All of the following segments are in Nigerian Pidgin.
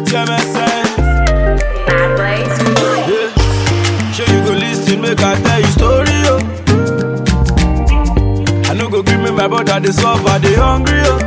Bad Blaze. Yeah. Sure you go listen, make I tell you story, yo. I no go give me my brother, they suffer, they hungry, yo.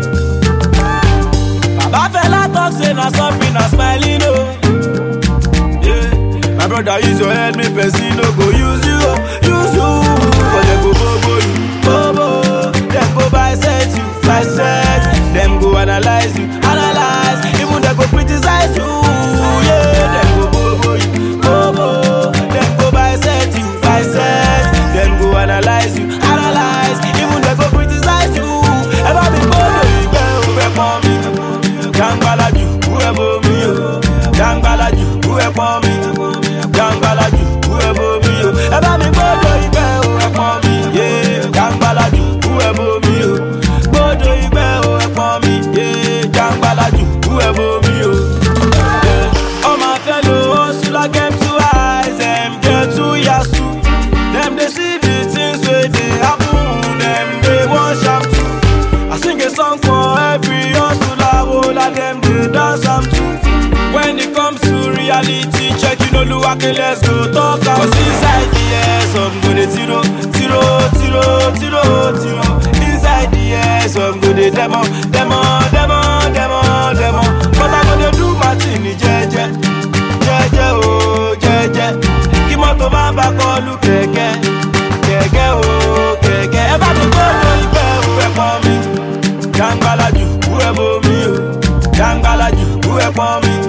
Baba fella talk say na suffering, na smiling, oh. Yeah. My brother use your head, me person no go use you, oh. Use you. Cause they go bobo you, bobo. Them go bisect you, bisect. Them go analyze you, analyze. Even they go criticize you, yeah. Them go bobo you, bobo. Them go bisect you, bisect. Them go analyze you, analyze. Even they go criticize you. Ever be bobo, you better for me. Jangalaju, whoever me, yo. Jangalaju, whoever me. Jangalaju, whoever me, yo. Ever be bobo, you better for me. Yeah, Jangalaju, whoever me, yo. Bodo, you better for me. Yeah, Jangalaju, whoever me, yo. Yeah. All my fellow hustlers came to eyes, them get to yasu. Them they see the things where they happen, them they want sham too. I sing a song for every hustler, all of them they dance am too. When it comes to reality check, you know Luwake, let's go talk am. Cause inside the air, some go dey tiro, tiro, tiro, tiro, tiro. Inside the air, some go dey demo, demo, demo, demo, demo. But I go dey do my thing, jeje, jeje, oh, jeje. Kí mọ́tò máa bá kọlu kẹ̀kẹ́, kẹ̀kẹ́, oh, kẹ̀kẹ́. Ẹ bá mi gbọ́dọ̀ ibẹ̀ òwe pọ̀ mi. Jangalaju, whoever me, yo. Jangalaju, whoever me.